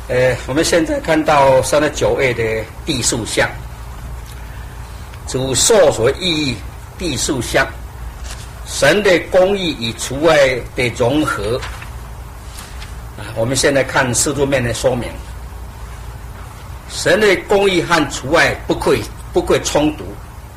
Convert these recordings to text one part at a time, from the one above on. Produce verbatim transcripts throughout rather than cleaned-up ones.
呃，我们现在看到三十九页的地数相，主受所意义地数相，神的公义与除外的融合。啊，我们现在看四柱面的说明，神的公义和除外不可以不可以冲突。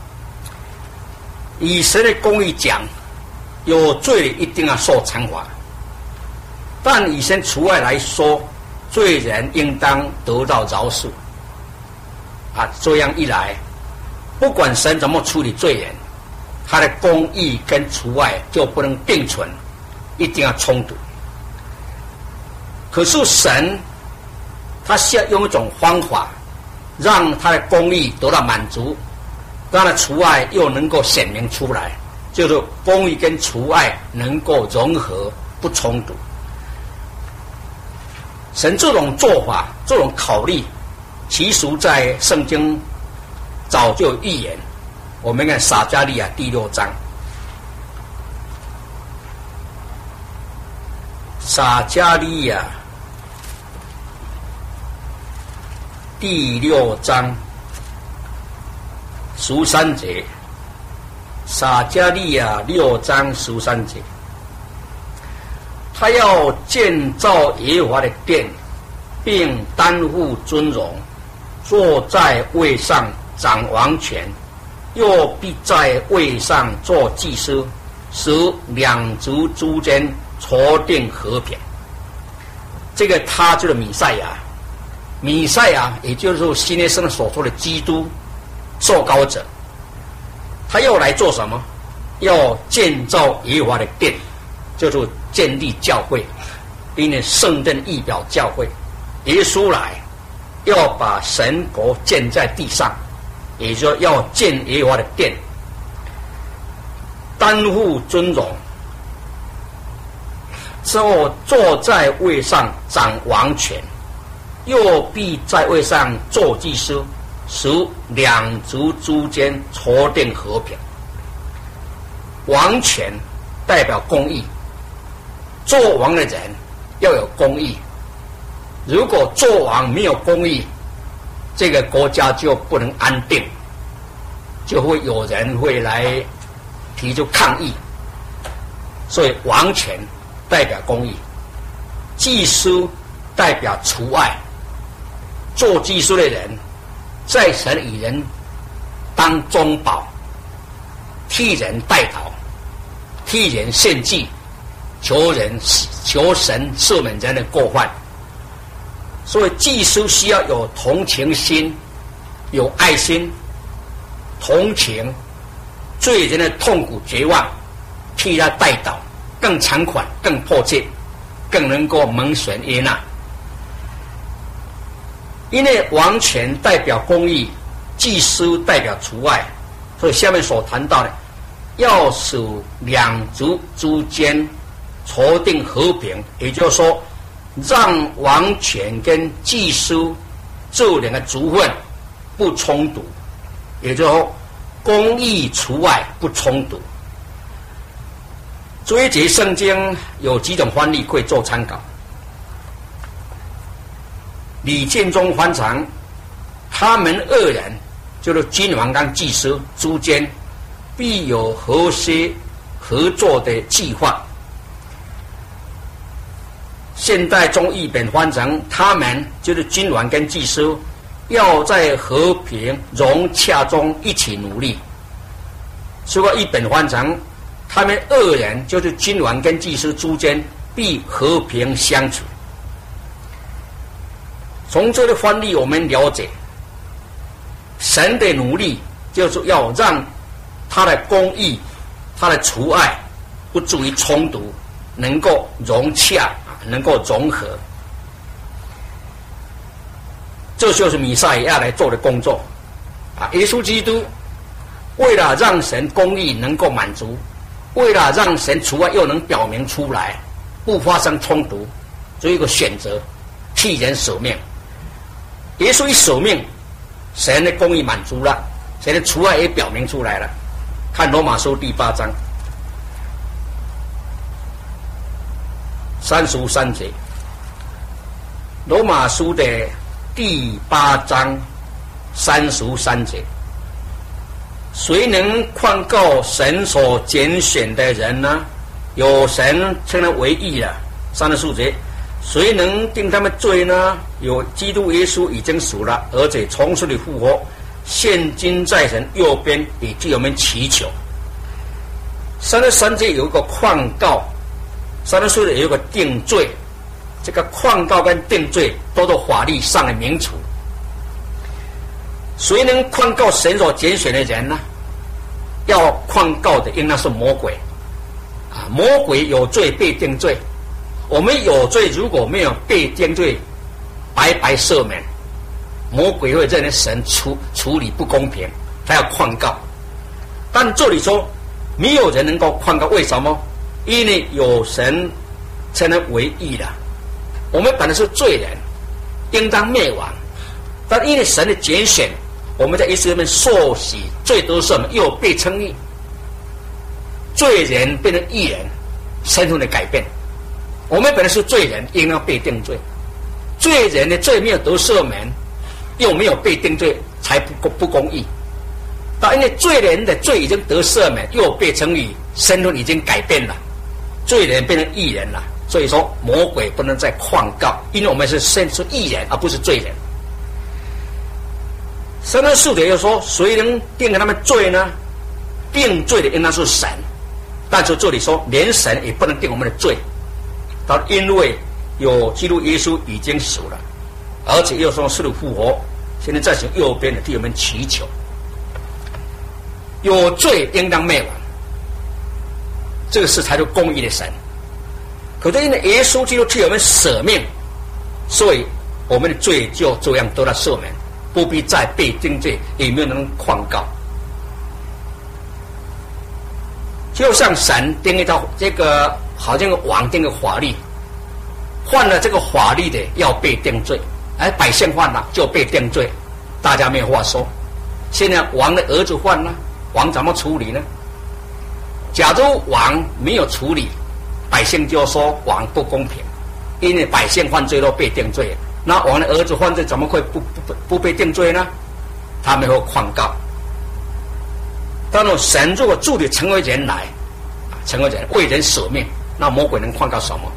以神的公义讲，有罪一定要受惩罚，但以神除外来说，罪人应当得到饶恕。啊，这样一来，不管神怎么处理罪人，他的公义跟除外就不能并存，一定要冲突。可是神，他需要用一种方法，让他的公义得到满足，让他的除外又能够显明出来，就是公义跟除外能够融合，不冲突。神这种做法，这种考虑，其实在圣经早就有预言。我们看撒迦利亚第六章，撒迦利亚第六章十三节，撒迦利亚六章十三节。他要建造耶和华的殿，并担负尊荣，坐在位上掌王权，又必在位上做祭司，使两族之间筹定和平。这个他就是弥赛亚，弥赛亚也就是新约圣所说的基督受膏者。他要来做什么？要建造耶和华的殿，就是建立教会，因为圣殿预表教会。耶稣来要把神国建在地上，也就是说要建耶和华的殿，担负尊荣，之后坐在位上掌王权，又必在位上做祭司，使两族之间筹定和平。王权代表公义，做王的人要有公义。如果做王没有公义，这个国家就不能安定，就会有人会来提出抗议。所以王权代表公义，祭司代表除外。做祭司的人在神与人当中保，替人代祷，替人献祭，求人求神赦免人的过犯。所以祭司需要有同情心，有爱心，同情罪人的痛苦绝望，替他代祷，更偿款，更迫切，更能够蒙神悦纳。因为王权代表公义，祭司代表除外，所以下面所谈到的，要使两族之间筹定和平，也就是说，让王权跟祭司这两个族分不冲突，也就是说，公义除外不冲突。这一节圣经有几种翻译可以做参考。李建中翻译，他们二人就是君王跟祭司之间必有和谐合作的计划。现代中译本翻成，他们就是君王跟祭司要在和平融洽中一起努力。如果译本翻成，他们二人就是君王跟祭司之间必和平相处。从这个翻译我们了解，神的努力就是要让他的公义、他的除爱不至于冲突，能够融洽，能够融合。这就是弥赛亚来做的工作啊！耶稣基督为了让神公义能够满足，为了让神除爱又能表明出来，不发生冲突，做一个选择，替人舍命。耶稣一舍命，神的公义满足了，神的除爱也表明出来了。看罗马书第八章三十三节， 罗马书的第八章三十三节，谁能控告神所拣选的人呢？有神称他为义了。三十四节，谁能定他们罪呢？有基督耶稣已经死了，而且从死里复活，现今在神右边，以替我们祈求。三十三节有一个控告，三十四节有一个定罪。这个控告跟定罪都是法律上的名词。谁能控告神所拣选的人呢？要控告的应当是魔鬼啊！魔鬼有罪被定罪，我们有罪如果没有被定罪，白白赦免，魔鬼会认为神处处理不公平，他要控告。但这里说没有人能够控告，为什么？因为有神称他为义了。我们本来是罪人，应当灭亡，但因为神的拣选，我们在耶稣里面受洗，罪得赦免，又被称义，罪人变成义人，身份的改变。我们本来是罪人，应当被定罪，罪人的罪没有得赦免，又没有被定罪，才不不公义。但因为罪人的罪已经得赦免，又被称义，身份已经改变了，罪人变成义人了。所以说魔鬼不能再控告，因为我们是生出义人而不是罪人。三十四节又说，谁能定给他们罪呢？定罪的应当是神，但是这里说连神也不能定我们的罪，他因为有基督耶稣已经死了，而且又说死里复活，现在在神右边的替我们祈求。有罪应当灭亡，这个是才是公义的神。可是因为耶稣基督替我们舍命，所以我们的罪就这样得到赦免，不必再被定罪，也没有人控告。就像神定一套这个，好像王定个法律，犯了这个法律的要被定罪，而百姓犯了就被定罪，大家没有话说。现在王的儿子犯了，王怎么处理呢？假如王没有处理，百姓就说王不公平，因为百姓犯罪都被定罪，那王的儿子犯罪怎么会不不不被定罪呢？他们会控告。但是神如果助力成为人来，成为人为人舍命，那魔鬼能控告什么？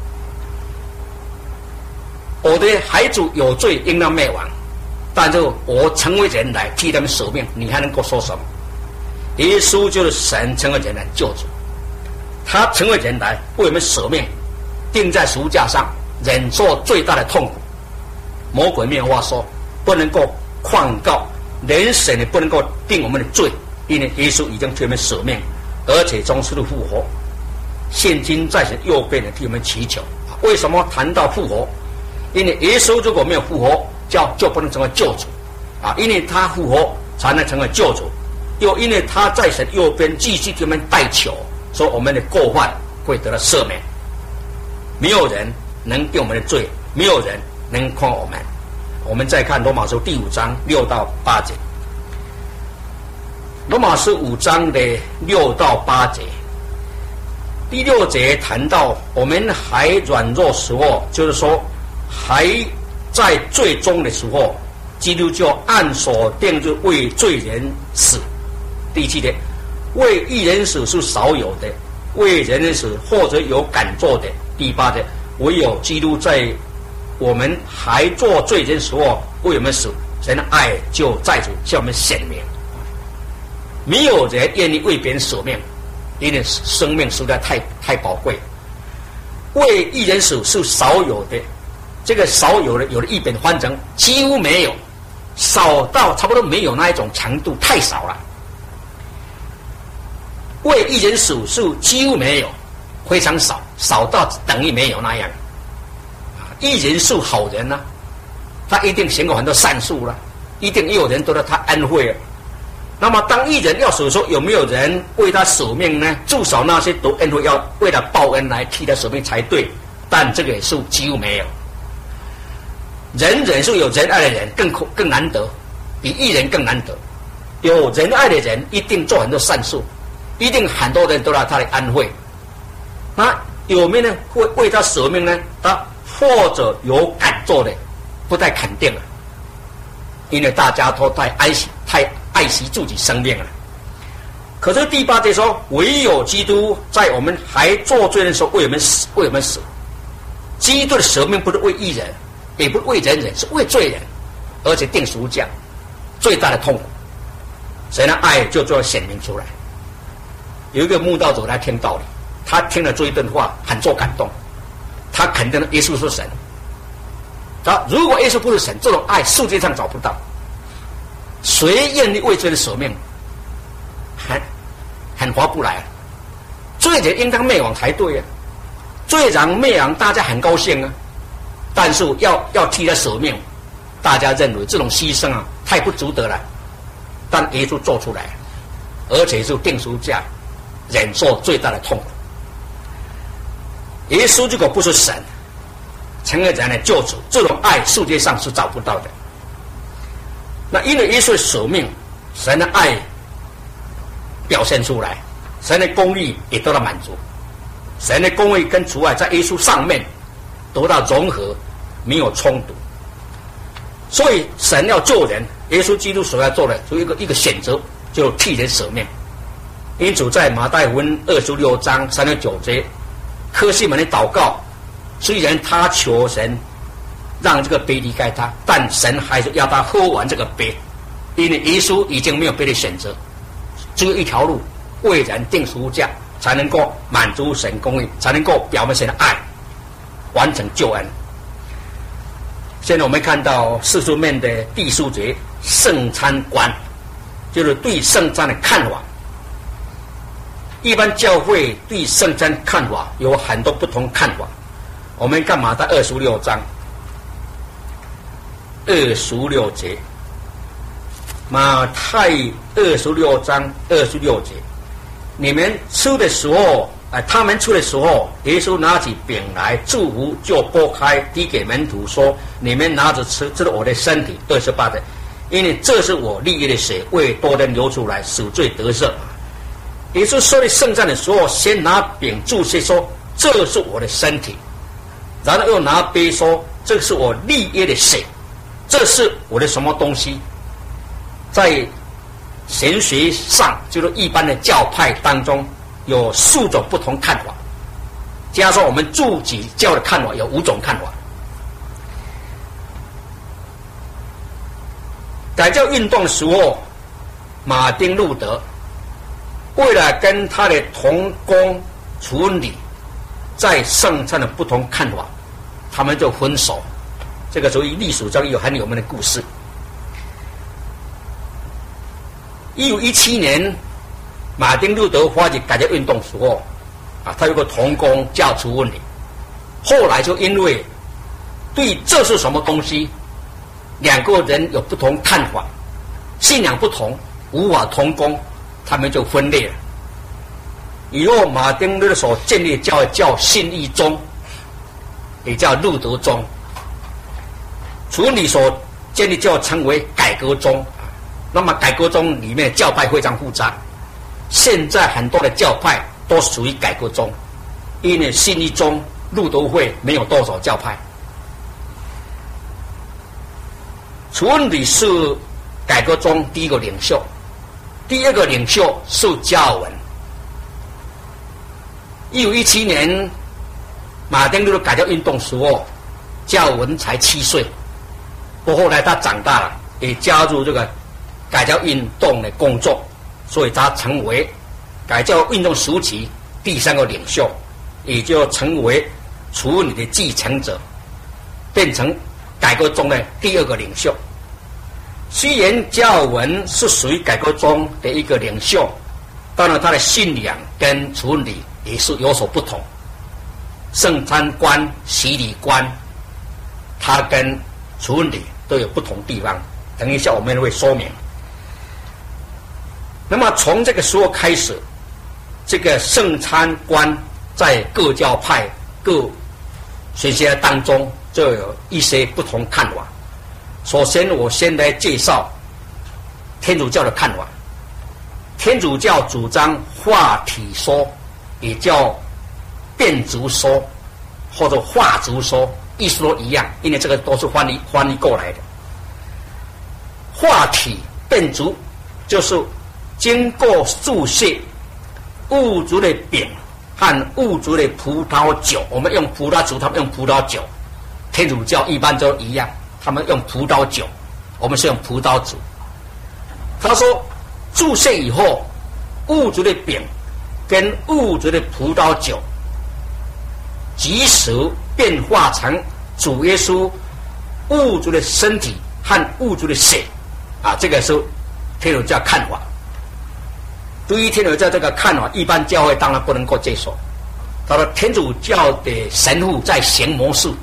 我的孩子有罪应当灭亡，但是我成为人来替他们舍命，你还能够说什么？耶稣就是神成为人来救主，他成为人来为我们舍命，钉在十字架上，忍受最大的痛苦。魔鬼没有话说，不能够控告，连神也不能够定我们的罪，因为耶稣已经替我们舍命，而且从死里复活，现今在神右边的替我们祈求。为什么谈到复活？因为耶稣如果没有复活，就就不能成为救主啊！因为他复活才能成为救主，又因为他在神右边继续替我们代求，说我们的过犯会得到赦免。没有人能定我们的罪，没有人能控我们。我们再看罗马书第五章六到八节。罗马书五章的六到八节，第六节谈到我们还软弱时候，就是说还在罪中的时候，基督就按所定就为罪人死。第七节，为义人死是少有的，为人死或者有敢做的。第八节，唯有基督在我们还做罪人时候为我们死，神的爱就在此向我们显明。没有人愿意为别人舍命，因为生命实在太太宝贵。为义人死是少有的，这个少有的有的译本翻成几乎没有，少到差不多没有那一种程度，太少了。为义人死是几乎没有，非常少，少到等于没有那样。义人是好人呢、啊，他一定行过很多善事了，一定也有人得到他恩惠了。那么当义人要死的时候，有没有人为他舍命呢？至少那些得恩惠要为了报恩来替他舍命才对，但这个也是几乎没有。人人是有仁爱的人更更难得，比义人更难得。有仁爱的人一定做很多善事，一定很多人得到他的安慰。那有没有人会为他舍命呢？他或者有敢做的， 不太肯定了，因为大家都太爱惜、太爱惜自己生命了。可是第八节说，唯有基督在我们还做罪的时候为我们死，为我们死。基督的舍命不是为义人，也不是为人人，是为罪人，而且定十字架，最大的痛苦，神的爱就最后显明出来。有一个慕道者来听道理，他听了这一段话，很受感动，他肯定了耶稣是神。他如果耶稣不是神，这种爱世界上找不到。谁愿意为罪的舍命？很很划不来。罪人应当灭亡才对啊！罪人灭亡，大家很高兴啊，但是要要替他舍命，大家认为这种牺牲啊太不值得了。但耶稣做出来，而且是定十字架，忍受最大的痛苦。耶稣如果不是神，成为人的救主，这种爱世界上是找不到的。那因为耶稣的舍命，神的爱表现出来，神的公义也得到满足。神的公义跟主爱在耶稣上面得到融合，没有冲突。所以神要救人，耶稣基督所要做的就一个一个选择，就替人舍命。因此在马太福音二十六章三十九节，科西门的祷告，虽然他求神让这个杯离开他，但神还是要他喝完这个杯，因为耶稣已经没有别的选择，只有一条路，为人定十字架，才能够满足神公义，才能够表明神的爱，完成救恩。现在我们看到四书面的第四节圣餐观，就是对圣餐的看法。一般教会对圣餐看法有很多不同看法。我们看马太二十六章二十六节，马太二十六章二十六节，你们吃的时候，呃，他们吃的时候，耶稣拿起饼来祝福，就拨开递给门徒说：“你们拿着吃，这是我的身体。”二十八节，因为这是我立约的血，为多人流出来，赎罪得赦。耶稣设立圣餐的时候，先拿饼祝谢说：“这是我的身体。”然后又拿杯说：“这是我立约的血，这是我的什么东西？”在神学上，就是一般的教派当中，有四种不同看法，加上我们自己教的看法，有五种看法。改教运动的时候，马丁路德为了跟他的同工楚文理在圣餐的不同看法，他们就分手。这个属于历史上有很有名的故事。一五一七年，马丁路德发起改教运动的时候，啊，他有个同工叫楚文理，后来就因为对这是什么东西，两个人有不同看法，信仰不同，无法同工，他们就分裂了。以后马丁路德所建立的教会叫信义宗，也叫路德宗。楚文理所建立教会称为改革宗。那么改革宗里面的教派非常复杂，现在很多的教派都属于改革宗，因为信义宗、路德会没有多少教派。楚文理是改革宗第一个领袖，第二个领袖是加尔文。一五一七年，马丁路德改教运动时候，加尔文才七岁，不过后来他长大了，也加入这个改教运动的工作，所以他成为改教运动时期第三个领袖，也就成为楚文理的继承者，变成改革宗的第二个领袖。虽然加尔文是属于改革宗的一个领袖，当然他的信仰跟楚文理也是有所不同。圣餐观、洗礼观，他跟楚文理都有不同地方，等一下我们会说明。那么从这个时候开始，这个圣餐观在各教派、各学学当中就有一些不同看法。首先，我先来介绍天主教的看法。天主教主张化体说，也叫变质说，或者化质说， 意思都一样，因为这个都是翻译翻译过来的。化体变足，就是经过注释物质的饼和物质的葡萄酒，我们用葡萄酒，他们用葡萄酒。天主教一般都一样，他们用葡萄酒，我们是用葡萄酒。他说，注释以后，物质的饼跟物质的葡萄酒，即时变化成主耶稣物质的身体和物质的血。啊，这个是天主教看法。对于天主教这个看法，一般教会当然不能够接受。他说，天主教的神父在行魔术。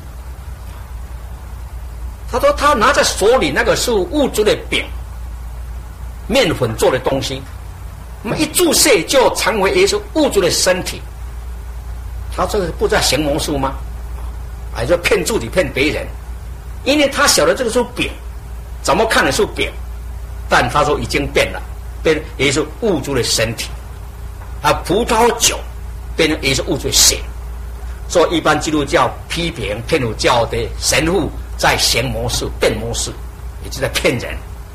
他说，他拿在手里那个是物质的饼，面粉做的东西，那么一注射就成为耶稣物质的身体。他这个不在行魔术吗？还是骗自己骗别人？因为他晓得这个是饼，怎么看的是饼？但他说已经变了，变也是物质的身体，啊，葡萄酒变成也是物质的血。所以一般基督教批评天主教的神父在行魔术、变魔术，也是在骗人。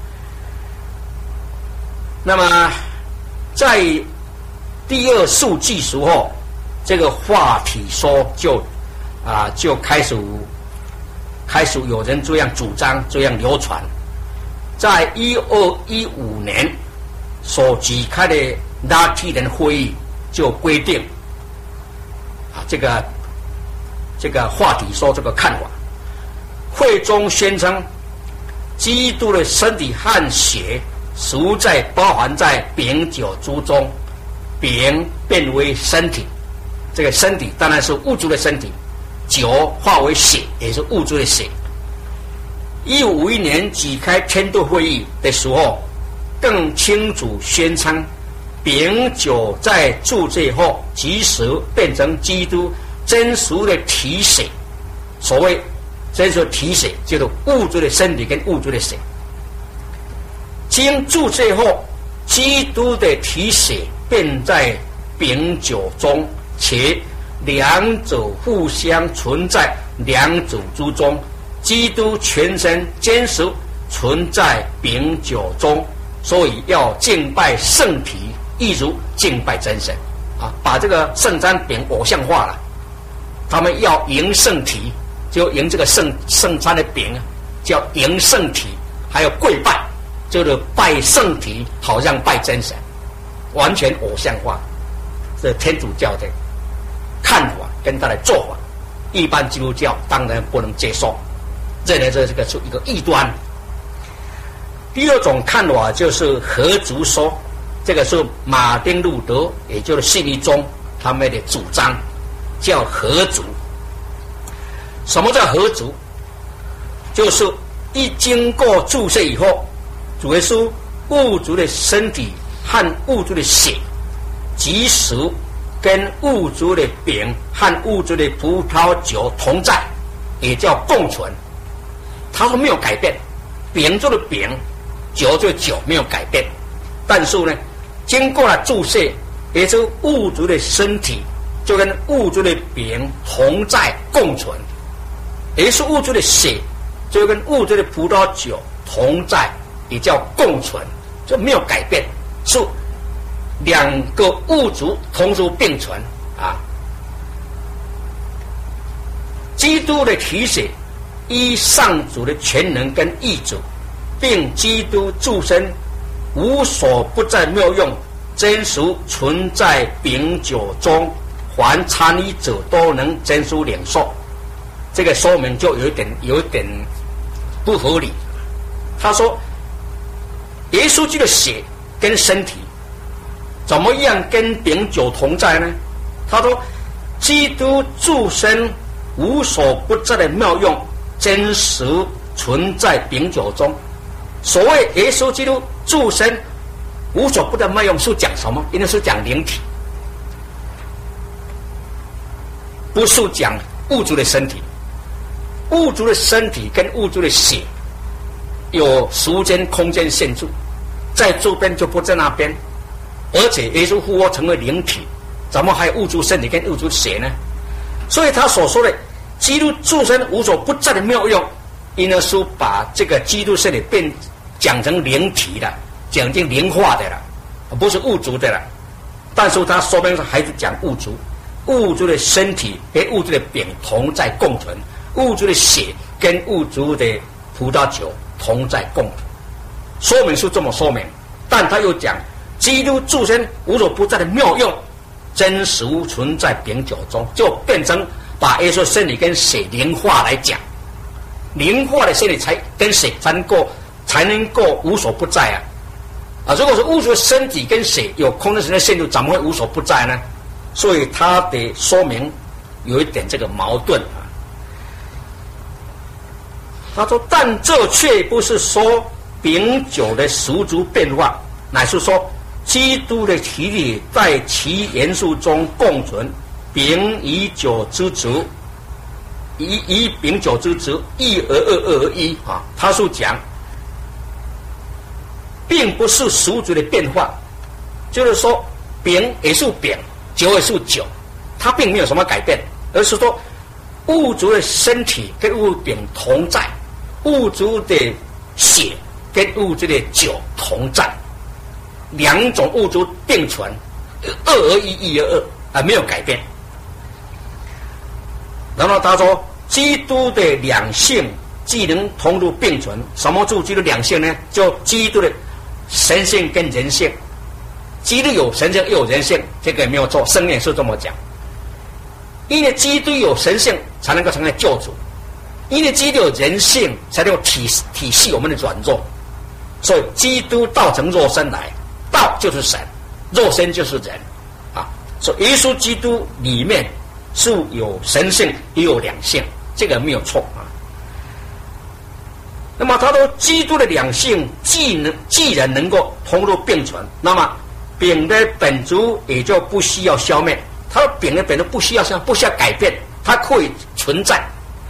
那么在第二世纪时候，这个话题说就啊就开始开始有人这样主张，这样流传。在一二一五年所举开的拉提人会议就规定，啊，这个这个话题说这个看法，会中宣称，基督的身体和血实在包含在饼酒之中，饼变为身体，这个身体当然是物质的身体，酒化为血也是物质的血。一五五一年举开天道会议的时候，更清楚宣称，饼酒在注释后即时变成基督真实的体血。所谓真实的体血，就是物质的身体跟物质的血。经注释后，基督的体血变在饼酒中，且两者互相存在两者之中。基督全身真实存在饼酒中，所以要敬拜圣体，一如敬拜真神啊！把这个圣餐饼偶像化了，他们要迎圣体，就迎这个圣圣餐的饼，叫迎圣体，还有跪拜，就是拜圣体，好像拜真神，完全偶像化。这天主教的看法跟他的做法，一般基督教当然不能接受。认为这是个是一个异端。第二种看法就是合族说，这个是马丁路德，也就是信义宗他们的主张，叫合族。什么叫合族？就是一经过注释以后，主耶稣物质的身体和物质的血，即时跟物质的饼和物质的葡萄酒同在，也叫共存。他说没有改变，饼就是饼，酒就是酒，没有改变。但是呢，经过了注释，也就是物质的身体就跟物质的饼同在共存，也是物质的血就跟物质的葡萄酒同在，也叫共存，就没有改变，是两个物质同时并存啊。基督的体血依上主的全能跟意志，并基督自身无所不在妙用，真实存在饼酒中，凡参与者都能真实领受。这个说明就有一点有一点不合理。他说，耶稣基督的血跟身体怎么样跟饼酒同在呢？他说，基督自身无所不在的妙用，真实存在饼酒中。所谓耶稣基督自身无所不在妙用，是讲什么？因为是讲灵体，不是讲物质的身体。物质的身体跟物质的血有时间空间限制，在这边就不在那边。而且耶稣复活成为灵体，怎么还有物质身体跟物质血呢？所以他所说的基督自身无所不在的妙用，因而书把这个基督身体变讲成灵体了，讲成灵化的了，不是物质的了。但是他说明还是讲物质，物质的身体跟物质的饼同在共存，物质的血跟物质的葡萄酒同在共存。说明是这么说明，但他又讲基督自身无所不在的妙用，真实存在饼酒中，就变成把耶稣身体跟血灵化来讲，灵化的身体才跟血才能够才能够无所不在啊！啊，如果是物质的身体跟血有空间时间限度，怎么会无所不在呢？所以他的说明有一点这个矛盾啊。他说，但这却不是说饼酒的十足变化，乃是说基督的体体在其元素中共存，饼与酒之足，以以饼酒之足，一而二，二而一啊。他是讲，并不是十足的变化，就是说饼也是饼，酒也是酒，它并没有什么改变，而是说物质的身体跟物饼同在，物质的血跟物质的酒同在，两种物质并存，二而一，一而二，啊，没有改变。然后他说，基督的两性既能同入并存，什么叫基督两性呢？就基督的神性跟人性，基督有神性又有人性，这个也没有错，圣经是这么讲。因为基督有神性，才能够成为救主；因为基督有人性，才能够体体系我们的软弱。所以基督道成肉身来，道就是神，肉身就是人啊。所以耶稣基督里面是有神性也有两性，这个没有错啊。那么他说，基督的两性既能既然能够同入并存，那么饼的本质也就不需要消灭。他说饼的本质不需要消不需要改变，它可以存在。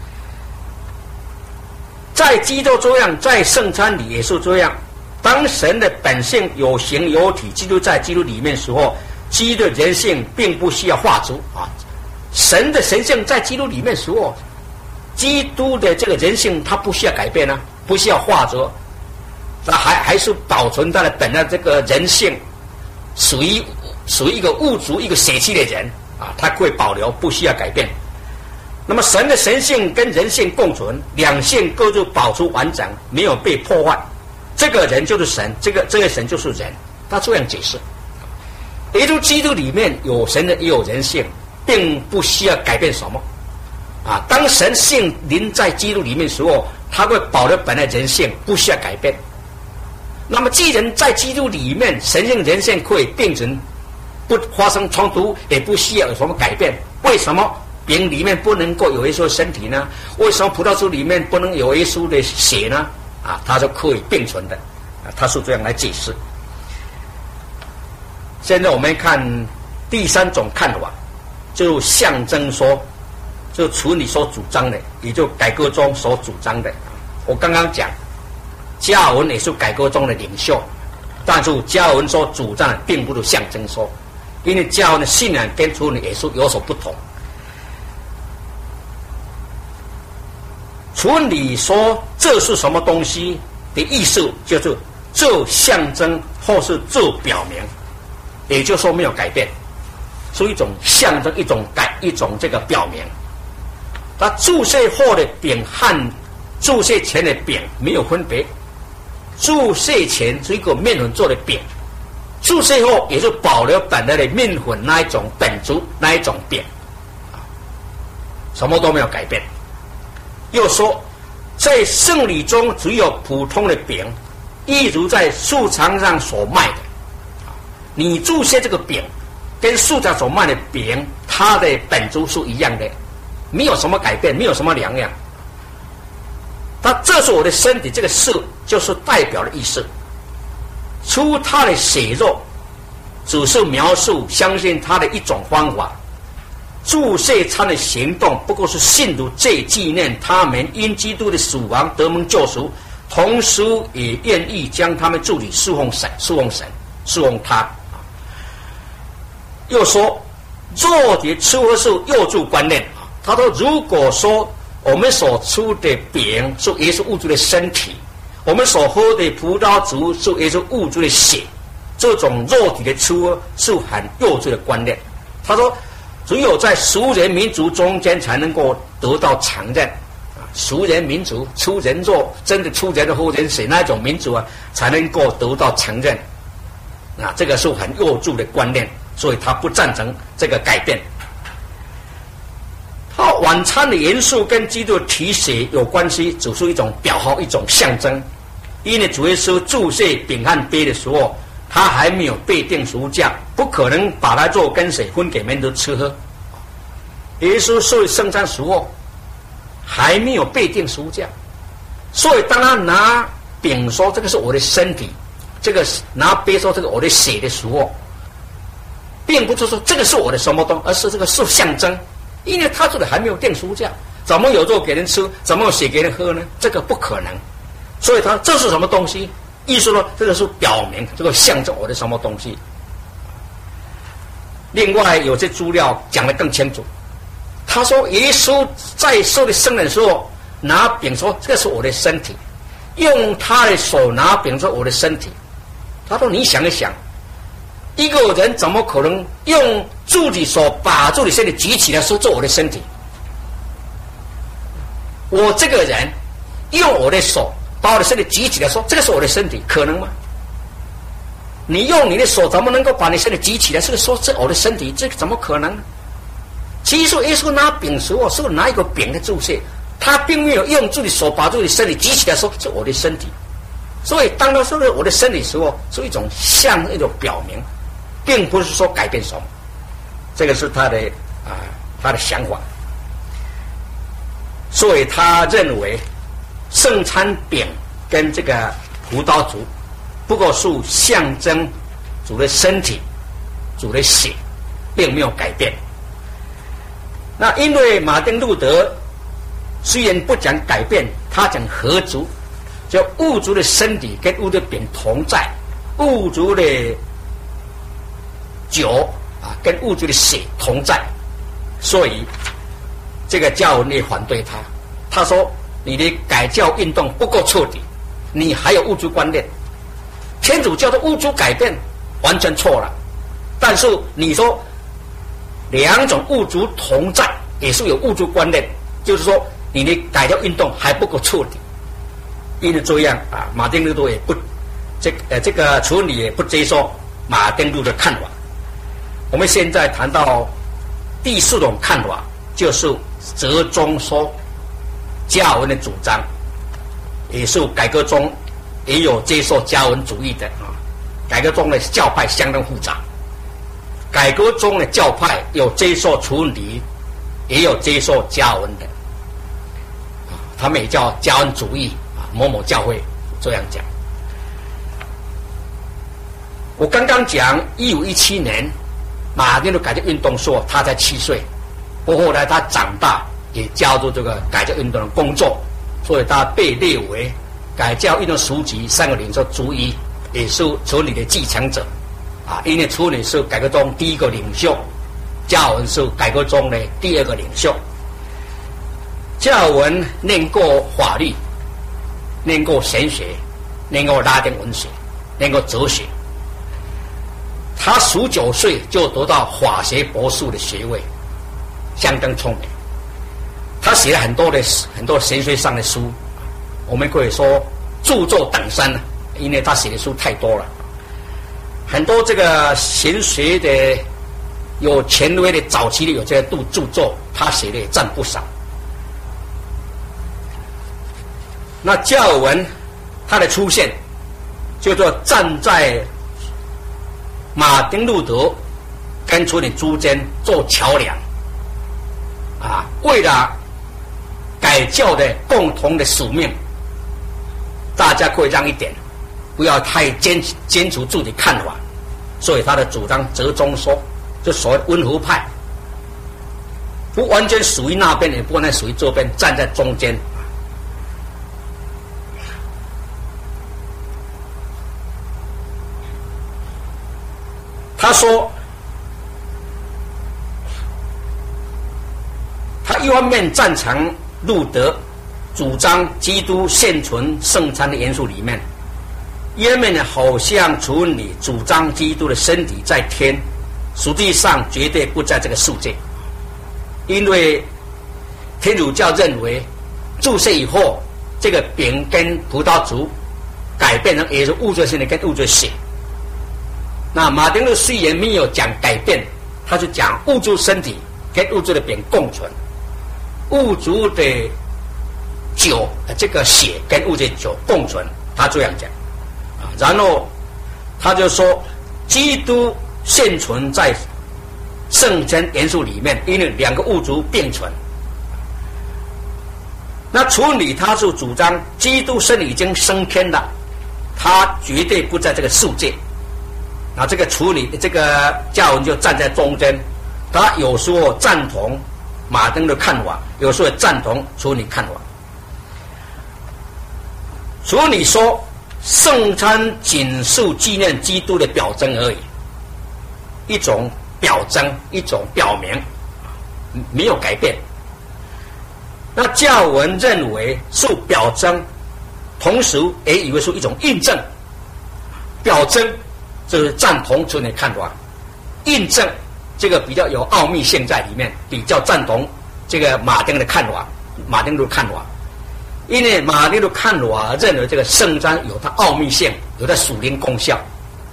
在基督这样，在圣餐里也是这样。当神的本性有形有体，基督在基督里面的时候，基督的人性并不需要化足啊。神的神性在基督里面的时候，基督的这个人性它不需要改变啊，不需要化足，那还还是保存它的本来这个人性，属于属于一个物质一个血气的人啊，它会保留，不需要改变。那么神的神性跟人性共存，两性各自保持完整，没有被破坏。这个人就是神，这个这个神就是人，他这样解释。耶稣基督里面有神的也有人性，并不需要改变什么啊。当神性临在基督里面的时候，他会保留本来人性，不需要改变。那么既然在基督里面，神性人性可以并存，不发生冲突，也不需要有什么改变，为什么饼里面不能够有耶稣的身体呢？为什么葡萄树里面不能有耶稣的血呢？啊，它就可以并存的，啊，他是这样来解释。现在我们看第三种看法，就象征说，就除你所主张的，也就改革中所主张的。我刚刚讲，加尔文也是改革中的领袖，但是加尔文所主张的并不是象征说，因为加尔文的信仰跟除你也是有所不同。除你说这是什么东西的意思，就是这象征或是这表明，也就是说没有改变，是一种象征，一种改，一种这个表明。它注释后的饼和注释前的饼没有分别，注释前是一个面粉做的饼，注释后也是保留本来的面粉那一种本质那一种饼，什么都没有改变。又说，在圣礼中只有普通的饼，一如在市场上所卖的。你注释这个饼，跟市场所卖的饼，它的本质是一样的，没有什么改变，没有什么两样。它这是我的身体，这个事就是代表的意思。出它的血肉，只是描述相信它的一种方法。注释餐的行动不过是信徒这纪念他们因基督的死亡得蒙救赎，同时也愿意将他们自己侍奉神，侍奉神，侍奉他。又说，若节吃喝是幼稚观念， 他说，如果说我们所吃的饼是耶稣物主的身体，我们所喝的葡萄汁是耶稣物主的血，这种肉体的吃是很幼稚的观念。他说，只有在熟人民族中间才能够得到承认。熟人民族吃人肉，真的吃人的喝人血那种民族啊，才能够得到承认。啊，这个是很幼稚的观念，所以他不赞成这个改变。他晚餐的元素跟基督体血有关系，只是一种表号，一种象征。因为主耶稣注谢饼和杯的时候，他还没有被定十字架，不可能把它做跟水分给门徒吃喝。耶稣受圣餐时候还没有被定十字架，所以当他拿饼说这个是我的身体，这个拿杯说这个我的血的时候，并不是说这个是我的什么东西，而是这个是象征。因为他这里还没有定十字架，怎么有肉给人吃，怎么有血给人喝呢？这个不可能。所以他这是什么东西？意思说这个是表明，这个象征我的什么东西。另外有些资料讲得更清楚，他说耶稣在受的圣人的时候拿饼说这个是我的身体，用他的手拿饼说我的身体。他说你想一想，一个人怎么可能用自己手把自己身体举起来说做我的身体？我这个人用我的手把我的身体举起来说这个是我的身体，可能吗？你用你的手怎么能够把你身体举起来是说这我的身体？这个怎么可能？其实耶稣拿饼时候是拿一个饼的注释，他并没有用自己手把自己身体举起来说是我的身体。所以当他说的我的身体时候，是一种像一种表明，并不是说改变什么。这个是他的啊、呃、他的想法。所以他认为圣餐饼跟这个葡萄汁不过是象征主的身体、主的血，并没有改变。那因为马丁路德虽然不讲改变，他讲合足，就物主的身体跟物的饼同在，物主的酒啊跟物主的血同在，所以这个教文也反对他。他说你的改教运动不够彻底，你还有物主观念。天主教的物主改变完全错了，但是你说两种物主同在也是有物主观念，就是说你的改教运动还不够彻底。因为这样啊，马丁路德也不这呃这个处理也不接受马丁路德的看法。我们现在谈到第四种看法，就是折中说加尔文的主张，也是改革中也有接受加尔文主义的啊。改革中的教派相当复杂，改革中的教派有接受处理，也有接受加尔文的啊，他们也叫加尔文主义啊，某某教会这样讲。我刚刚讲一五一七年马丁路德改革运动说他才七岁，不过后来他长大也加入这个改革运动的工作，所以他被列为改教运动书籍三个领袖之一，也是处理的继承者啊。因为处理是改革中第一个领袖，加尔文是改革中的第二个领袖。加尔文念过法律，念过神学，念过拉丁文学，念过哲学。他十九岁就得到法学博士的学位，相当聪明。他写了很多的很多神学上的书，我们可以说著作等身，因为他写的书太多了。很多这个神学的有权威的早期的有这些著作，他写的也占不少。那加尔文他的出现，就做站在马丁路德跟处理之间做桥梁啊，为了改教的共同的使命，大家可以让一点，不要太坚坚持自己看法。所以他的主张折中说，就所谓温和派，不完全属于那边，也不完全属于这边，站在中间。他说，他用方面赞成路德主张基督现存圣餐的元素里面，一方面呢好像除你主张基督的身体在天，实际上绝对不在这个世界，因为天主教认为注射以后，这个饼跟葡萄汁改变成也是物质性的跟物质血。那马丁路虽然没有讲改变，他就讲物质身体跟物质的饼共存，物质的酒这个血跟物质酒共存，他这样讲啊。然后他就说，基督现存在圣餐元素里面，因为两个物质并存。那处理他是主张基督身体已经升天了，他绝对不在这个世界。那这个处理这个教文就站在中间，他有时候赞同马丁的看法，有时候赞同处理看法。处理说圣餐仅是纪念基督的表征而已，一种表征，一种表明，没有改变。那教文认为是表征，同时也以为是一种印证。表征就是赞同处理看法，印证这个比较有奥秘性在里面，比较赞同这个马丁的看法，马丁路看法。因为马丁路看法认为这个圣餐有它奥秘性，有它属灵功效。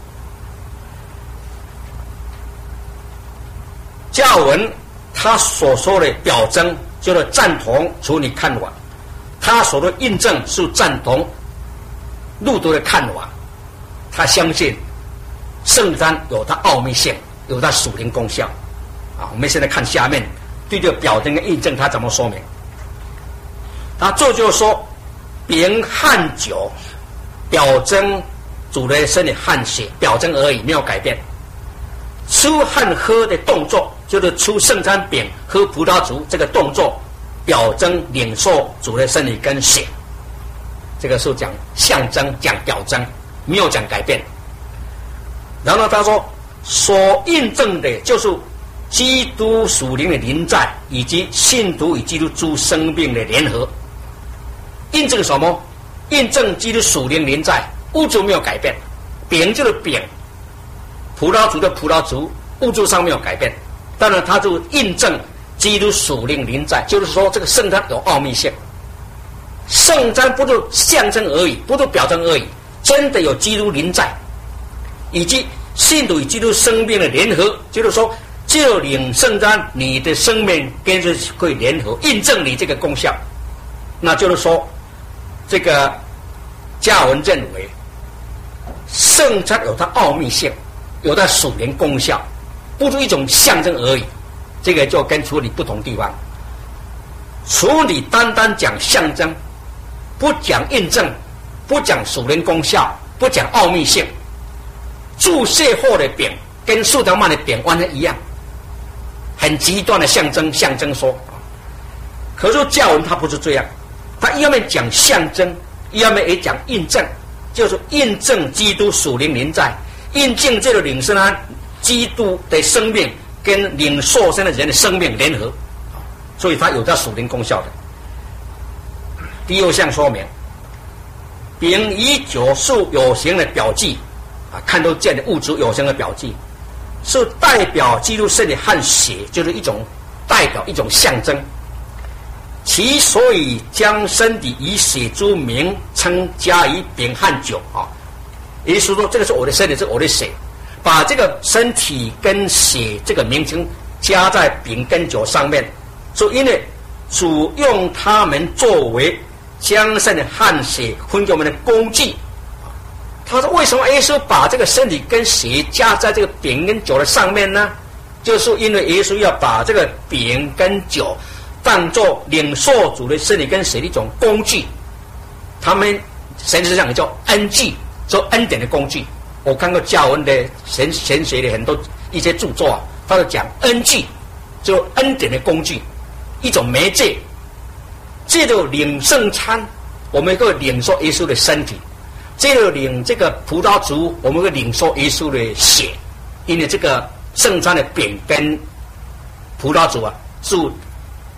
教文他所说的表征就是赞同处理看法，他所的印证是赞同路德的看法。他相信圣餐有它奥秘性，有它属灵功效。啊，我们现在看下面对这个表征跟印证他怎么说明。他这就是说，饼和酒表征主的身体和血，表征而已，没有改变。吃和喝的动作，就是吃圣餐饼、喝葡萄汁这个动作，表征领受主的身体跟血。这个是讲象征，讲表征，没有讲改变。然后他说，所印证的就是基督属灵的临在，以及信徒与基督诸生命的联合。印证什么？印证基督属灵临在，物质没有改变，饼就是饼，葡萄汁的葡萄汁，物质上没有改变。当然，它就印证基督属灵临在，就是说这个圣餐有奥秘性。圣餐不是象征而已，不是表征而已，真的有基督临在，以及信徒与基督生命的联合，就是说，就领圣餐，你的生命跟着会联合，印证你这个功效。那就是说，这个加文认为，圣餐有它奥秘性，有它属灵功效，不是一种象征而已。这个就跟处理不同地方。处理单单讲象征，不讲印证，不讲属灵功效，不讲奥秘性。注射后的饼跟树条曼的饼完全一样，很极端的象征，象征说。可是教文他不是这样，他一方面讲象征，一方面也讲印证，就是印证基督属灵临在，印证这个领受呢基督的生命跟领受生的人的生命联合，所以它有它属灵功效的。第二项说明，饼与酒是有形的表记啊，看得见的物质有形的表记，是代表基督身体和血，就是一种代表一种象征。其所以将身体以血之名称加于饼和酒啊，也就是说，这个是我的身体，是我的血，把这个身体跟血这个名称加在饼跟酒上面，所以因为主用它们作为将身体和血分给我们的工具。他说：“为什么耶稣把这个身体跟血加在这个饼跟酒的上面呢？就是因为耶稣要把这个饼跟酒当作领受主的身体跟血的一种工具。他们神学上也叫恩具，做恩典的工具。我看过教文的神神学的很多一些著作啊，他就讲恩具，就恩典的工具，一种媒介。借着领圣餐，我们可以领受耶稣的身体。”这个领这个葡萄汁，我们会领受耶稣的血，因为这个圣餐的饼跟葡萄汁啊，是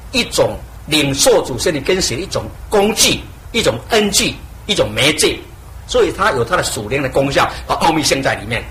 一种领受主身体跟血的一种工具、一种恩具、一种媒介，所以它有它的属灵的功效和奥秘性在里面。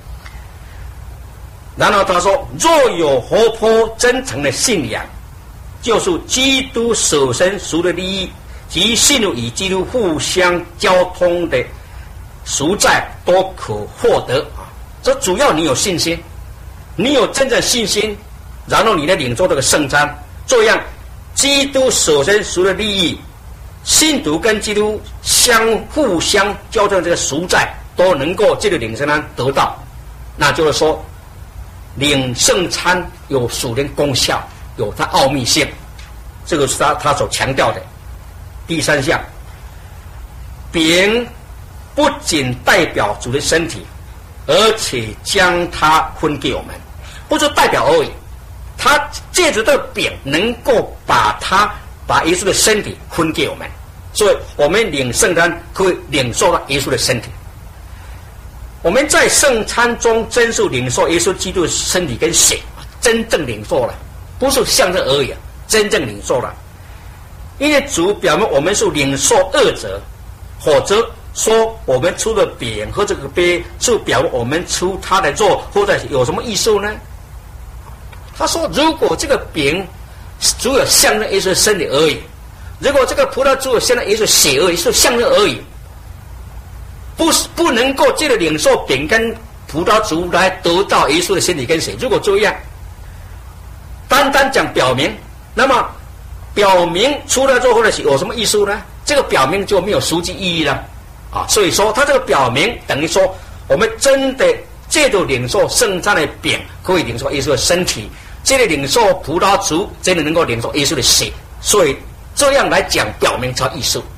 然后他说，若有活泼真诚的信仰，就是基督舍身赎的利益及信入与基督互相交通的赎债都可获得啊！这主要你有信心，你有真正信心，然后你来领受这个圣餐，这样基督舍身赎的利益，信徒跟基督相互相交通这个赎债都能够这个领圣餐得到，那就是说，领圣餐有属灵功效，有它奥秘性，这个是他他所强调的。第三项，饼不仅代表主的身体，而且将它分给我们，不是代表而已，他借着这个饼能够把它把耶稣的身体分给我们，所以我们领圣餐可以领受到耶稣的身体。我们在圣餐中真是领受耶稣基督的身体跟血，真正领受了，不是象征而已，真正领受了。因为主表明我们是领受二者，或者说我们出的饼和这个杯是表明我们出他的肉或者有什么意思呢？他说，如果这个饼只有象征耶稣的身体而已，如果这个葡萄只有象征耶稣的血而已，是象征而已，不是不能够借着领受饼跟葡萄汁来得到耶稣的身体跟血。如果这样，单单讲表明，那么表明出了之后的血有什么意思呢？这个表明就没有实际意义了啊！所以说，它这个表明等于说，我们真的借着领受圣餐的饼，可以领受耶稣的身体；借着领受葡萄汁，真的能够领受耶稣的血。所以这样来讲，表明才艺术。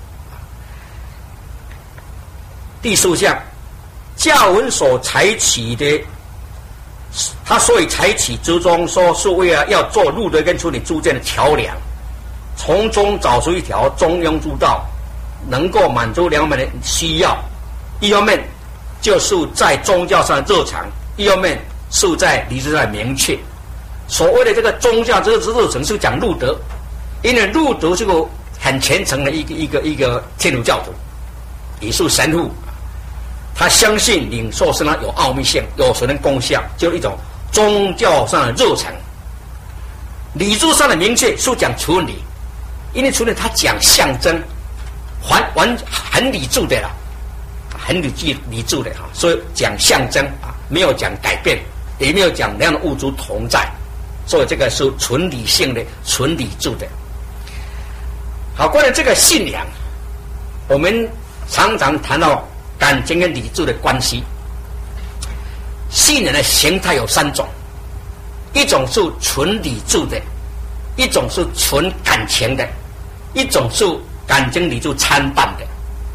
第四项，教文所采取的，他所以采取之中说是为了要做路德跟处理诸间的桥梁，从中找出一条中庸之道，能够满足两方面的需要。一方面就是在宗教上的热肠，一方面是在理智上的明确。所谓的这个宗教这个热诚是讲路德，因为路德是个很虔诚的一个一个一个天主教徒，也是神父。他相信领受圣餐有奥秘性，有神的功效，就是一种宗教上的热诚。理智上的明确是讲纯理，因为纯理他讲象征，完完很理智的啦，很理智理智的哈，所以讲象征啊，没有讲改变，也没有讲两种物质同在，所以这个是纯理性的、纯理智的。好，关于这个信仰，我们常常谈到感情跟理智的关系。信仰的形态有三种，一种是纯理智的，一种是纯感情的，一种是感情理智参半的。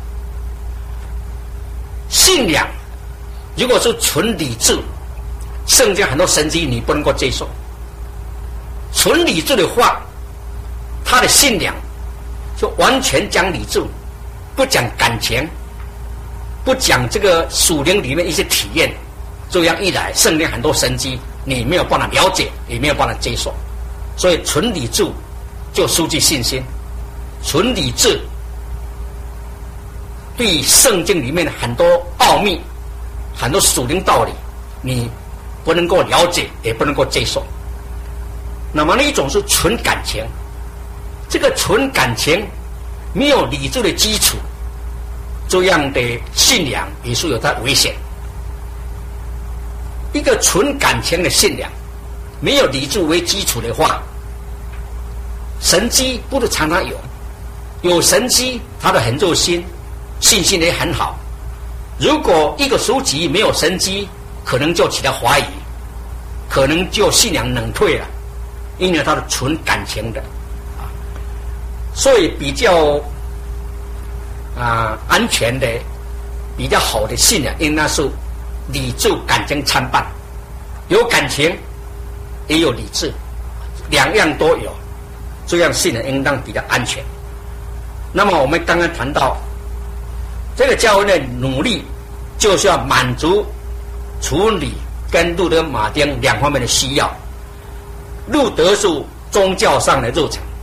信仰如果是纯理智，圣经很多神迹你不能够接受。纯理智的话，他的信仰就完全讲理智，不讲感情，不讲这个属灵里面一些体验。这样一来，圣经很多神迹你没有办法了解，也没有办法接受。所以纯理智就失去信心，纯理智对圣经里面的很多奥秘、很多属灵道理，你不能够了解，也不能够接受。那么那一种是纯感情，这个纯感情没有理智的基础，这样的信仰也是有它危险。一个纯感情的信仰，没有理智为基础的话，神迹不是常常有，有神迹他的很热心，信心也很好。如果一个书籍没有神迹，可能就起了怀疑，可能就信仰冷退了，因为他是纯感情的啊，所以比较啊安全的、比较好的信仰，应该是理智感情参半，有感情也有理智，两样都有，这样信仰应当比较安全。那么我们刚刚谈到这个教会的努力，就是要满足处理跟路德马丁两方面的需要。路德是宗教上的热忱，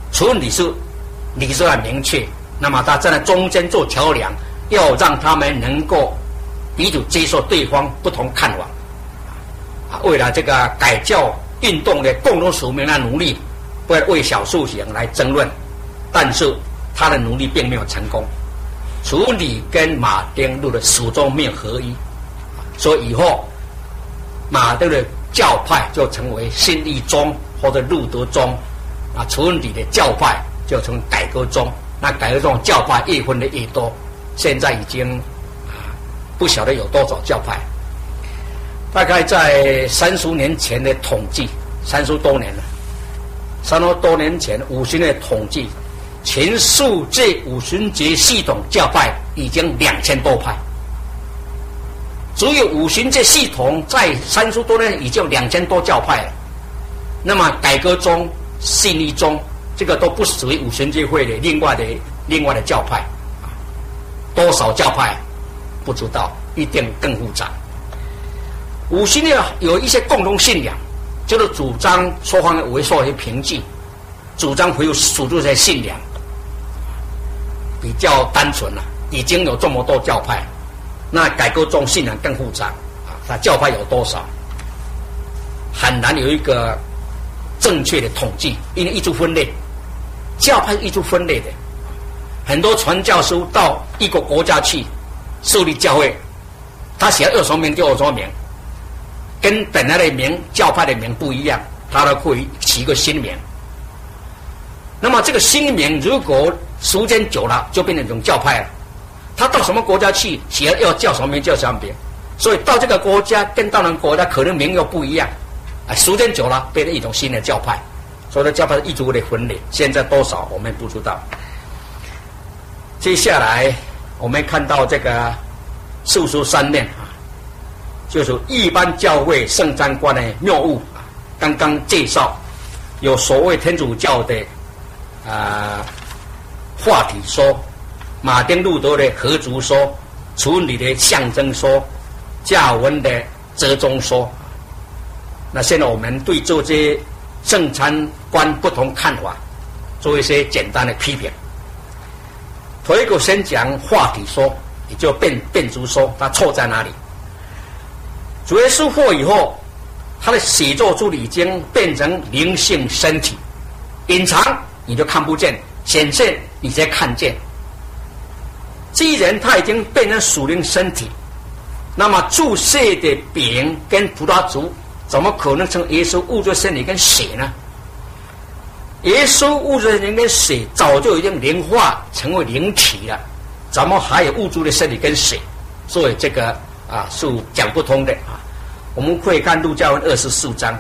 处理是理是很明确，那么他站在中间做桥梁，要让他们能够彼此接受对方不同看法，啊，为了这个改教运动的共同使命来努力，为为小树型来争论，但是他的努力并没有成功。处理跟马丁路的始终没有合一，所以以后马丁的教派就成为新义宗或者路德宗，啊，处理的教派就成改革宗。那改革宗教派越分的越多，现在已经啊不晓得有多少教派。大概在三十年前的统计，三十多年了，三十多年前五旬的统计。全世界五旬节系统教派已经两千多派，只有五旬节系统在三十多年已经有两千多教派了。那么改革宗、信义宗这个都不属于五旬节会的另外的另外的教派，多少教派不知道，一定更复杂。五旬节有一些共同信仰，就是主张说谎为受为平静，主张回复属这些信仰。比较单纯了，已经有这么多教派，那改革宗信仰更复杂啊！它教派有多少，很难有一个正确的统计，因为一直分裂，教派一直分裂的。很多传教书到一个国家去设立教会，他写有什么名就有什么名，跟本来的名教派的名不一样，他都会起一个新名。那么这个新名如果时间久了就变成一种教派了，他到什么国家去写要叫什么名叫什么名，所以到这个国家跟到那个国家可能名又不一样，啊，时间久了变成一种新的教派，所以呢教派一直的分裂，现在多少我们不知道。接下来我们看到这个四书三面啊，就是一般教会圣餐观的谬误啊，刚刚介绍有所谓天主教的啊、呃、话题说，马丁路德的合族说，处理的象征说，加尔文的折中说。那现在我们对这些圣餐观不同看法做一些简单的批评。头一个先讲话题说，也就变变族说，它错在哪里？主耶稣复活以后，他的写作主已经变成灵性身体，隐藏你就看不见，显现你才看见。既然他已经变成属灵身体，那么注射的饼跟葡萄汁怎么可能成耶稣物质身体跟血呢？耶稣物质身体跟血早就已经灵化成为灵体了，怎么还有物质的身体跟血？所以这个啊是讲不通的啊。我们可以看路加福音二十四章，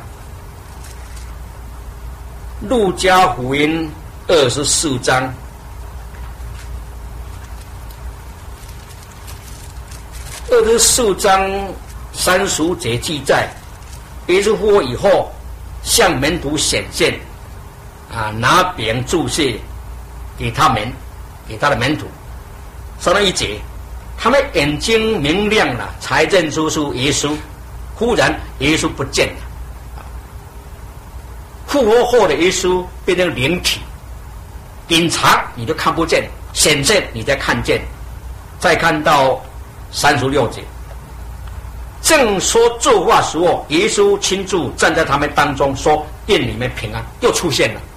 路加福音二十四章二十四章三十节记载，耶稣复活以后向门徒显现，啊，拿饼注释给他们，给他的门徒。三十一节，他们眼睛明亮了，才认出是耶稣。忽然耶稣不见了，复活后的耶稣变成灵体，隐藏你就看不见，显现你才看见。再看到三十六节，正说这话时候，耶稣亲自站在他们当中，说：“愿你们平安。”又出现了。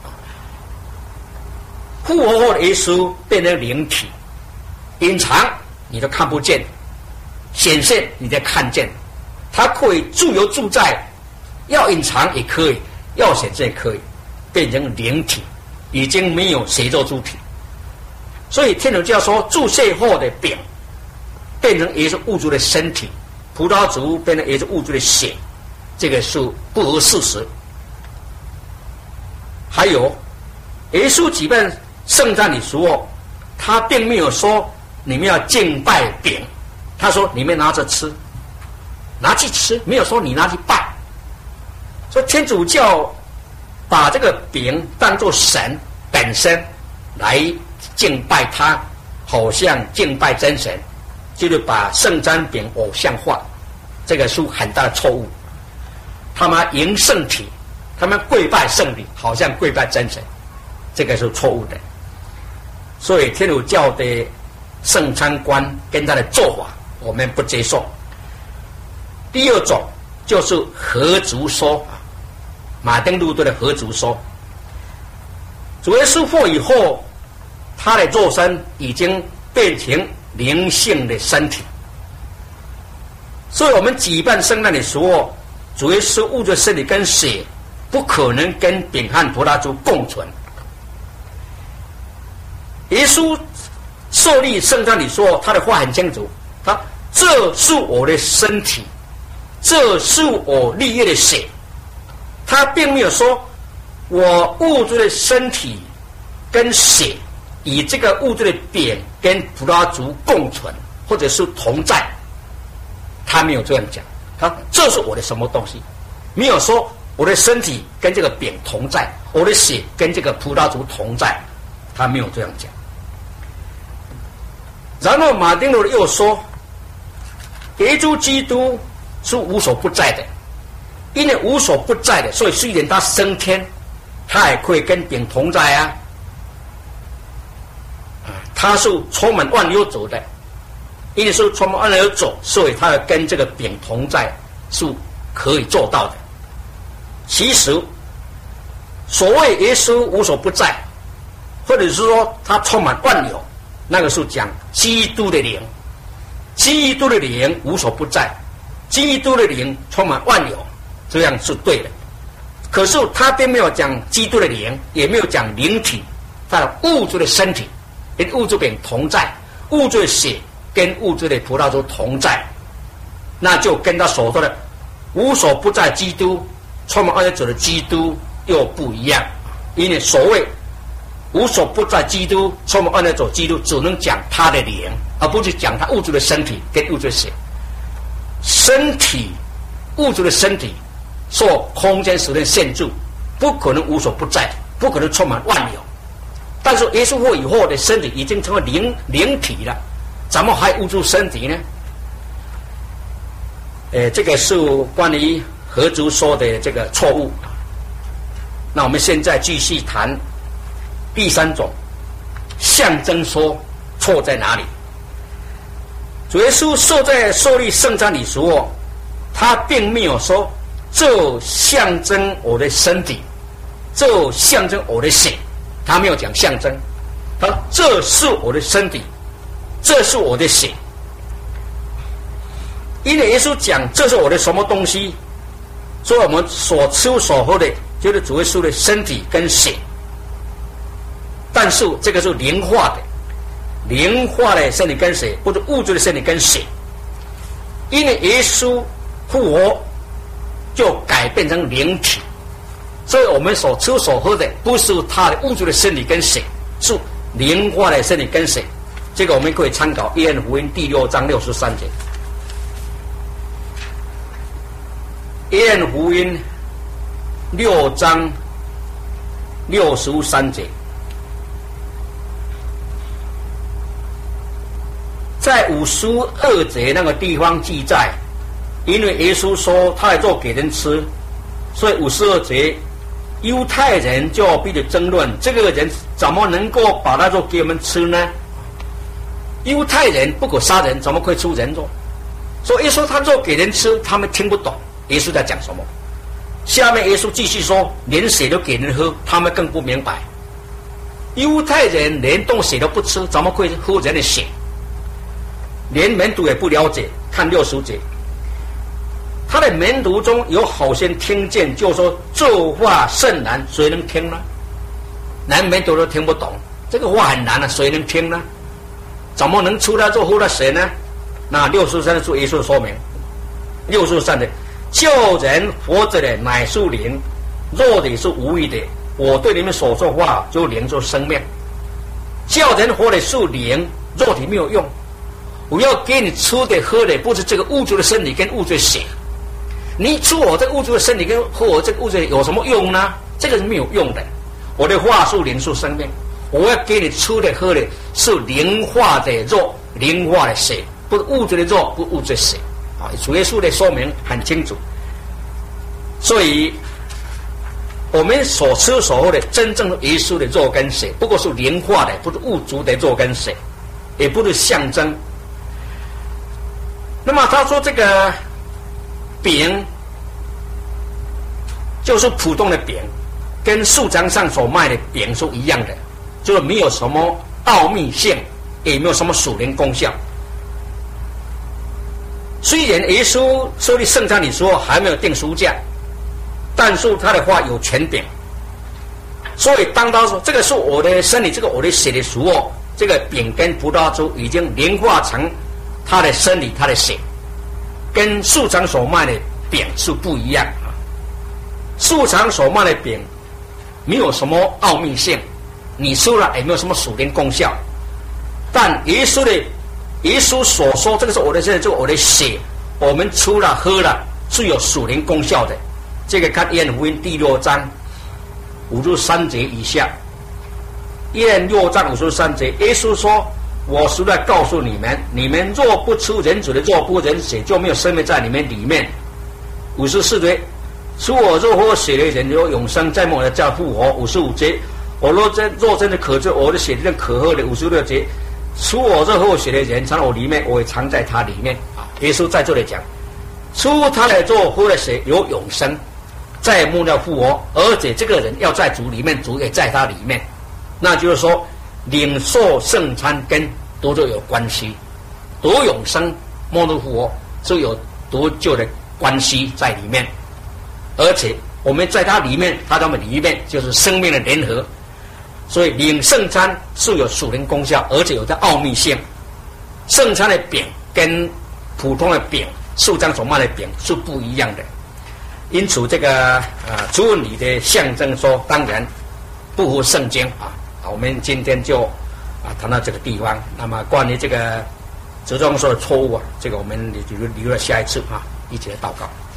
复活后的耶稣变成灵体，隐藏你都看不见，显现你才看见。他可以自由自在，要隐藏也可以，要显现也可以，变成灵体，已经没有血肉之体。所以天主教说，注射后的饼变成耶稣物质的身体，葡萄汁变成耶稣物质的血，这个是不合事实。还有，耶稣举办圣餐的时候，他并没有说你们要敬拜饼，他说你们拿着吃。拿去吃，没有说你拿去拜。所以天主教把这个饼当作神本身来敬拜他，好像敬拜真神，就是把圣餐饼偶像化，这个是很大的错误。他们迎圣体，他们跪拜圣体，好像跪拜真神， 这个是错误的。所以天主教的圣餐观跟他的做法，我们不接受。第二种就是合族说，马丁路德的合族说，主耶稣复活以后，他的肉身已经变成灵性的身体，所以我们举办圣诞的时候，主耶稣物质身体跟血不可能跟饼和葡萄汁共存。耶稣设立圣餐的时候，他的话很清楚，他这是我的身体，这是我立约的血。他并没有说我物质的身体跟血以这个物质的饼跟葡萄汁共存，或者是同在。他没有这样讲，他这是我的什么东西，没有说我的身体跟这个饼同在，我的血跟这个葡萄汁同在，他没有这样讲。然后马丁路德又说，耶稣基督是无所不在的，因为无所不在的，所以虽然他升天，他也可以跟饼同在啊。他是充满万有主的，因为是充满万有主，所以他要跟这个饼同在，是可以做到的。其实，所谓耶稣无所不在，或者是说他充满万有，那个是讲基督的灵，基督的灵无所不在，基督的灵充满万有，这样是对的。可是他并没有讲基督的灵，也没有讲灵体，他的物质的身体跟物质饼同在，物质的血跟物质的葡萄汁同在，那就跟他所说的无所不在基督充满万有主的基督又不一样。因为所谓无所不在基督充满万有主基督，只能讲他的灵，而不是讲他物质的身体跟物质的血。身体物质的身体受空间时间限制，不可能无所不在，不可能充满万有。但是耶稣复活以后的身体已经成为灵灵体了，怎么还物质身体呢？呃，这个是关于合族说的这个错误。那我们现在继续谈第三种象征说错在哪里？主耶稣受在受立圣餐的时候，他并没有说这象征我的身体，这象征我的血，他没有讲象征，他说这是我的身体，这是我的血。因为耶稣讲这是我的什么东西，所以我们所吃所喝的就是主耶稣的身体跟血。但是这个是灵化的，灵化的身体跟血，不是物质的身体跟血。因为耶稣复活就改变成灵体，所以我们所吃所喝的不是他的物质的身体跟血，是灵化的身体跟血。这个我们可以参考约翰福音第六章六十三节。约翰福音六章六十三节，在五十二节那个地方记载，因为耶稣说他要做给人吃，所以五十二节犹太人就必须争论，这个人怎么能够把他做给我们吃呢？犹太人不可杀人，怎么可以出人肉？所以耶稣他做给人吃，他们听不懂耶稣在讲什么。下面耶稣继续说，连血都给人喝，他们更不明白。犹太人连动血都不吃，怎么会喝人的血？连门徒也不了解。看六十节，他的门徒中有好些听见，就说这话甚难，谁能听呢？连门徒都听不懂，这个话很难啊，谁能听呢？怎么能出来做喝了血呢？那六十三处耶稣说明，六十三的叫人活着的乃是灵，肉体是无益的。我对你们所说话就灵就生命，叫人活的是灵，肉体没有用。我要给你吃的喝的不是这个物质的身体跟物质的血，你吃我这个物质的身体跟喝我这个物质有什么用呢？这个是没有用的。我的话是灵是生命，我要给你吃的喝的是灵化的肉，灵化的血，不是物质的肉，不是物质的血啊！主耶稣的说明很清楚。所以我们所吃所喝的真正的耶稣的肉跟血，不过是灵化的，不是物质的肉跟血，也不是象征。那么他说这个饼就是普通的饼，跟市场上所卖的饼是一样的，就是没有什么奥秘性，也没有什么属灵功效。虽然耶稣设立圣餐的时候还没有定赎价，但是他的话有权柄，所以当他说这个是我的身体，这个我的血的时候，这个饼跟葡萄汁已经凝化成他的身体，他的血，跟市场所卖的饼是不一样啊。市场所卖的饼没有什么奥秘性，你吃了也没有什么属灵功效，但耶稣的耶稣所说这个是我的身体，这个我的血，我们吃了喝了是有属灵功效的。这个看约翰福音第六章五十三节以下，约翰六章五十三节，耶稣说：“我实在告诉你们，你们若不吃人子的肉，不人血，就没有生命在你们里面。”五十四节，吃我肉或血的人有永生，在我的叫复活。五十五节，我若真若真的可知我的血真可喝的。五十六节，吃我肉或血的人藏在我里面，我也藏在他里面。啊，耶稣在这里讲，吃他的肉喝的血有永生，在末了复活，而且这个人要在主里面，主也在他里面。那就是说，领受圣餐跟得救有关系，得永生、末了复活是有得救的关系在里面。而且我们在他里面，他在我们里面就是生命的联合。所以领圣餐是有属灵功效，而且有它奥秘性。圣餐的饼跟普通的饼、市场所卖的饼是不一样的。因此，这个呃主问里的象征说，当然不符圣经啊。我们今天就啊谈到这个地方。那么关于这个哲宗说的错误啊，这个我们留留了下一次啊，一起来祷告。